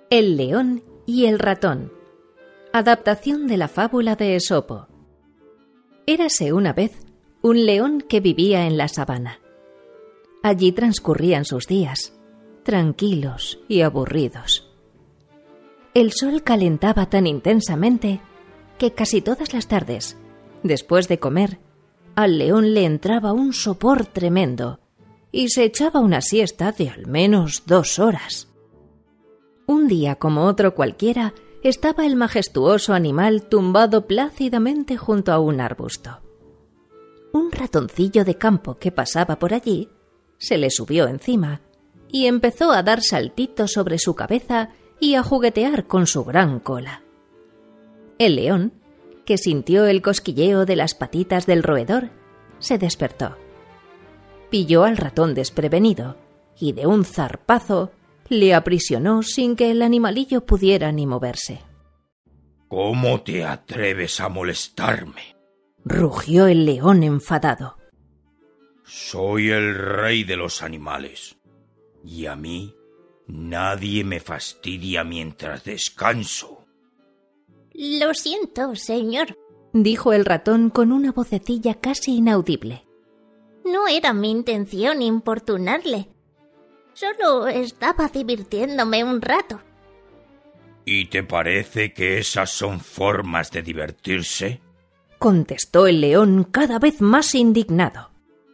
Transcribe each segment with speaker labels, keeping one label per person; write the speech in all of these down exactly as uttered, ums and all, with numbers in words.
Speaker 1: El león y el ratón. Adaptación de la fábula de Esopo. Érase una vez un león que vivía en la sabana. Allí transcurrían sus días, tranquilos y aburridos. El sol calentaba tan intensamente que casi todas las tardes, después de comer, al león le entraba un sopor tremendo y se echaba una siesta de al menos dos horas. Un día como otro cualquiera, estaba el majestuoso animal tumbado plácidamente junto a un arbusto. Un ratoncillo de campo que pasaba por allí se le subió encima y empezó a dar saltitos sobre su cabeza y a juguetear con su gran cola. El león, que sintió el cosquilleo de las patitas del roedor, se despertó. Pilló al ratón desprevenido y de un zarpazo le aprisionó sin que el animalillo pudiera ni moverse.
Speaker 2: ¿Cómo te atreves a molestarme?,
Speaker 1: rugió el león enfadado.
Speaker 2: Soy el rey de los animales, y a mí nadie me fastidia mientras descanso.
Speaker 3: Lo siento, señor,
Speaker 1: dijo el ratón con una vocecilla casi inaudible.
Speaker 3: No era mi intención importunarle. Solo estaba divirtiéndome un rato.
Speaker 2: ¿Y te parece que esas son formas de divertirse?,
Speaker 1: contestó el león cada vez más indignado.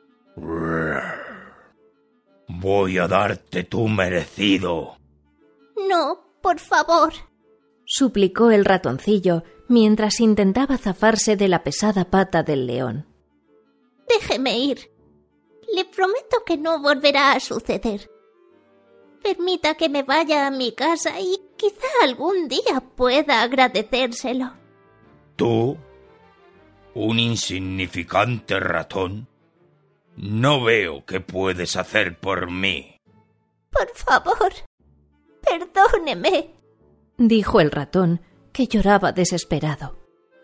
Speaker 2: Voy a darte tu merecido.
Speaker 3: No, por favor,
Speaker 1: suplicó el ratoncillo mientras intentaba zafarse de la pesada pata del león.
Speaker 3: Déjeme ir. Le prometo que no volverá a suceder. Permita que me vaya a mi casa y quizá algún día pueda agradecérselo.
Speaker 2: ¿Tú? ¿Un insignificante ratón? No veo qué puedes hacer por mí.
Speaker 3: Por favor, perdóneme,
Speaker 1: dijo el ratón, que lloraba desesperado.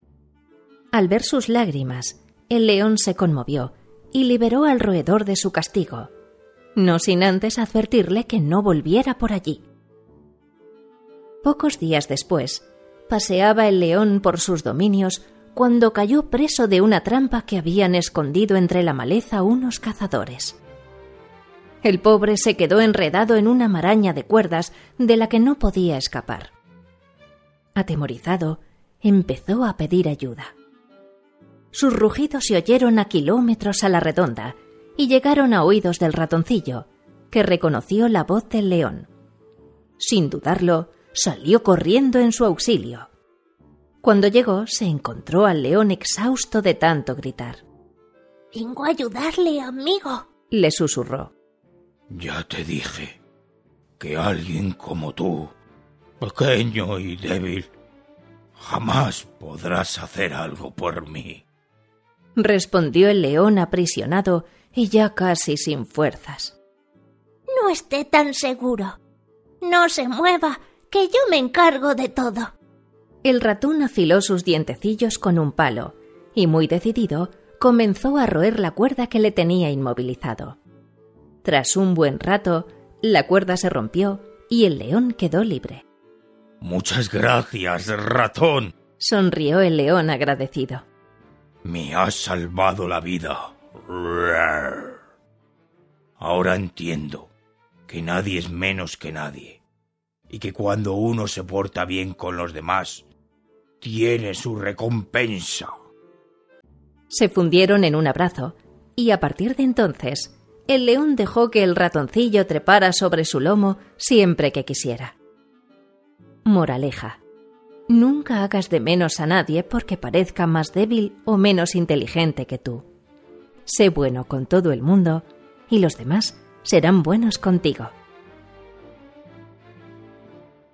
Speaker 1: Al ver sus lágrimas, el león se conmovió y liberó al roedor de su castigo, no sin antes advertirle que no volviera por allí. Pocos días después, paseaba el león por sus dominios cuando cayó preso de una trampa que habían escondido entre la maleza unos cazadores. El pobre se quedó enredado en una maraña de cuerdas de la que no podía escapar. Atemorizado, empezó a pedir ayuda. Sus rugidos se oyeron a kilómetros a la redonda y llegaron a oídos del ratoncillo, que reconoció la voz del león. Sin dudarlo, salió corriendo en su auxilio. Cuando llegó, se encontró al león exhausto de tanto gritar.
Speaker 3: «Vengo a ayudarle, amigo»,
Speaker 1: le susurró.
Speaker 2: Ya te dije que alguien como tú, pequeño y débil, jamás podrás hacer algo por mí,
Speaker 1: respondió el león aprisionado y ya casi sin fuerzas.
Speaker 3: No esté tan seguro. No se mueva, que yo me encargo de todo.
Speaker 1: El ratón afiló sus dientecillos con un palo y, muy decidido, comenzó a roer la cuerda que le tenía inmovilizado. Tras un buen rato, la cuerda se rompió y el león quedó libre.
Speaker 2: Muchas gracias, ratón,
Speaker 1: sonrió el león agradecido.
Speaker 2: Me has salvado la vida. Ahora entiendo que nadie es menos que nadie y que cuando uno se porta bien con los demás, tiene su recompensa.
Speaker 1: Se fundieron en un abrazo y a partir de entonces el león dejó que el ratoncillo trepara sobre su lomo siempre que quisiera. Moraleja: nunca hagas de menos a nadie porque parezca más débil o menos inteligente que tú. Sé bueno con todo el mundo y los demás serán buenos contigo.